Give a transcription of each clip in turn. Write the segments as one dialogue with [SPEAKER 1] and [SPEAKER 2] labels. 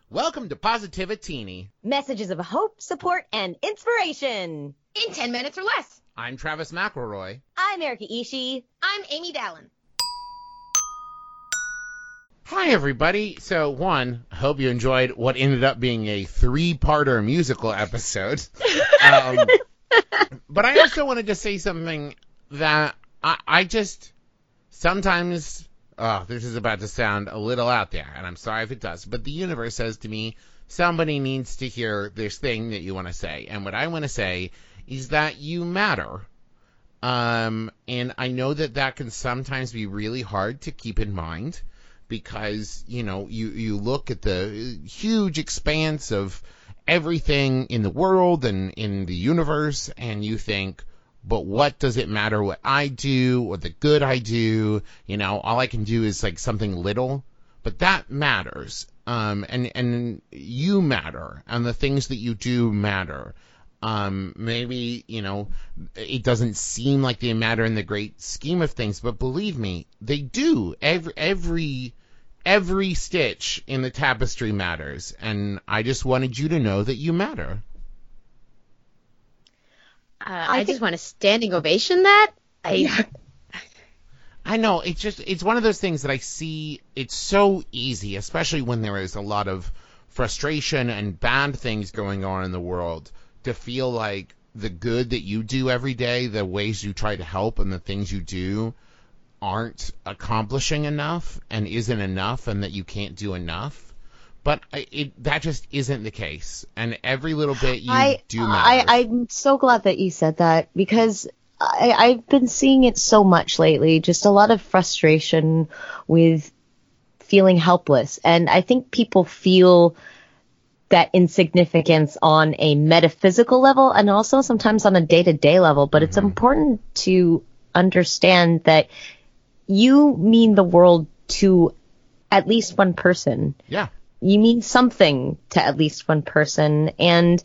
[SPEAKER 1] Welcome to Positivitini.
[SPEAKER 2] Messages of hope, support, and inspiration.
[SPEAKER 3] In 10 minutes or less.
[SPEAKER 1] I'm Travis McElroy.
[SPEAKER 2] I'm Erica Ishii.
[SPEAKER 3] I'm Amy Dallin.
[SPEAKER 1] Hi, everybody. So, one, I hope you enjoyed what ended up being a 3-parter musical episode. But I also wanted to say something that I just sometimes... Oh, this is about to sound a little out there, and I'm sorry if it does, but the universe says to me, somebody needs to hear this thing that you want to say. And what I want to say is that you matter. And I know that that can sometimes be really hard to keep in mind because, you know, you look at the huge expanse of everything in the world and in the universe, and you think, but what does it matter what I do or the good I do? You know, all I can do is like something little, but that matters. And you matter, and the things that you do matter. Maybe, you know, it doesn't seem like they matter in the great scheme of things, but believe me, they do. Every stitch in the tapestry matters, and I just wanted you to know that you matter.
[SPEAKER 3] I just want a standing ovation that.
[SPEAKER 1] I know, it's one of those things that I see, it's so easy, especially when there is a lot of frustration and bad things going on in the world, to feel like the good that you do every day, the ways you try to help and the things you do aren't accomplishing enough and isn't enough and that you can't do enough. But that just isn't the case. And every little bit you do matter.
[SPEAKER 2] I'm so glad that you said that because I've been seeing it so much lately. Just a lot of frustration with feeling helpless. And I think people feel that insignificance on a metaphysical level and also sometimes on a day-to-day level. But it's important to understand that you mean the world to at least one person.
[SPEAKER 1] Yeah.
[SPEAKER 2] You mean something to at least one person, and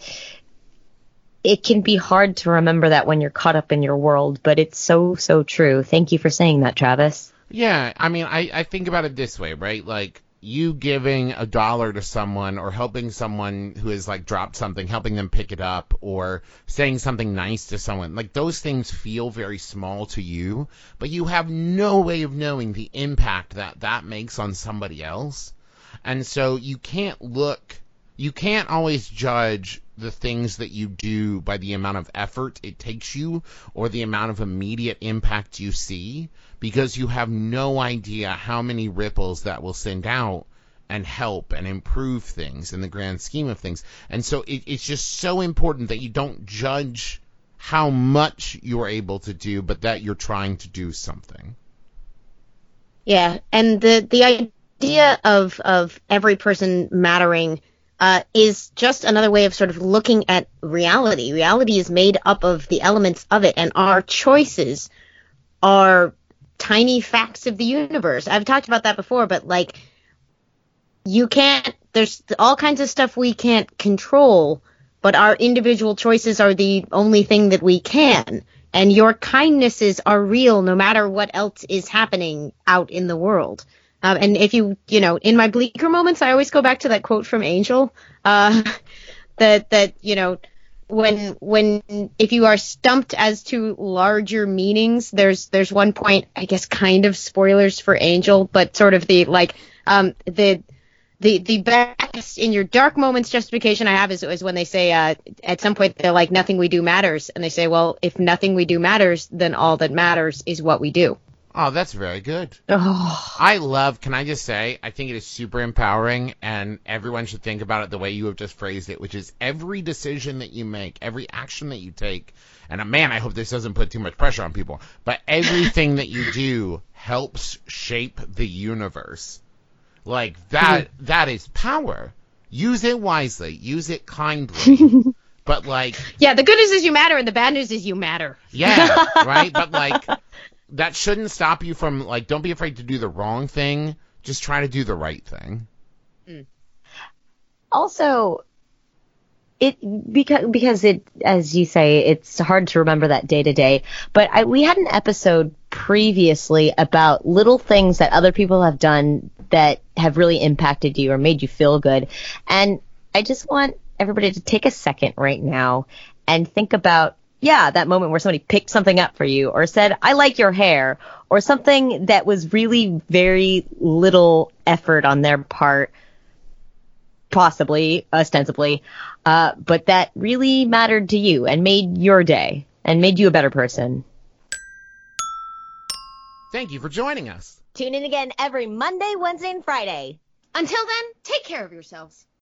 [SPEAKER 2] it can be hard to remember that when you're caught up in your world, but it's so, so true. Thank you for saying that, Travis.
[SPEAKER 1] Yeah, I mean, I think about it this way, right? Like, you giving $1 to someone or helping someone who has, like, dropped something, helping them pick it up, or saying something nice to someone, like, those things feel very small to you, but you have no way of knowing the impact that makes on somebody else. And so you can't always judge the things that you do by the amount of effort it takes you or the amount of immediate impact you see, because you have no idea how many ripples that will send out and help and improve things in the grand scheme of things. And so it's just so important that you don't judge how much you're able to do, but that you're trying to do something.
[SPEAKER 3] Yeah, and the idea of every person mattering is just another way of sort of looking at reality. Reality is made up of the elements of it, and our choices are tiny facts of the universe. I've talked about that before, but like, there's all kinds of stuff we can't control, but our individual choices are the only thing that we can. And your kindnesses are real no matter what else is happening out in the world. And if you know, in my bleaker moments, I always go back to that quote from Angel, that, you know, if you are stumped as to larger meanings, there's one point, I guess, kind of spoilers for Angel, but sort of the best in your dark moments justification I have is when they say, at some point they're like, nothing we do matters. And they say, well, if nothing we do matters, then all that matters is what we do.
[SPEAKER 1] Oh, that's very good.
[SPEAKER 2] Oh.
[SPEAKER 1] Can I just say, I think it is super empowering, and everyone should think about it the way you have just phrased it, which is every decision that you make, every action that you take, and man, I hope this doesn't put too much pressure on people, but everything that you do helps shape the universe. Like, that is power. Use it wisely. Use it kindly. But, like...
[SPEAKER 3] Yeah, the good news is you matter, and the bad news is you matter.
[SPEAKER 1] Yeah, right? But, like... That shouldn't stop you from, like, don't be afraid to do the wrong thing. Just try to do the right thing.
[SPEAKER 2] Also, because it, as you say, it's hard to remember that day to day. But we had an episode previously about little things that other people have done that have really impacted you or made you feel good. And I just want everybody to take a second right now and think about, that moment where somebody picked something up for you or said, I like your hair, or something that was really very little effort on their part, possibly, ostensibly, but that really mattered to you and made your day and made you a better person.
[SPEAKER 1] Thank you for joining us.
[SPEAKER 2] Tune in again every Monday, Wednesday, and Friday.
[SPEAKER 3] Until then, take care of yourselves.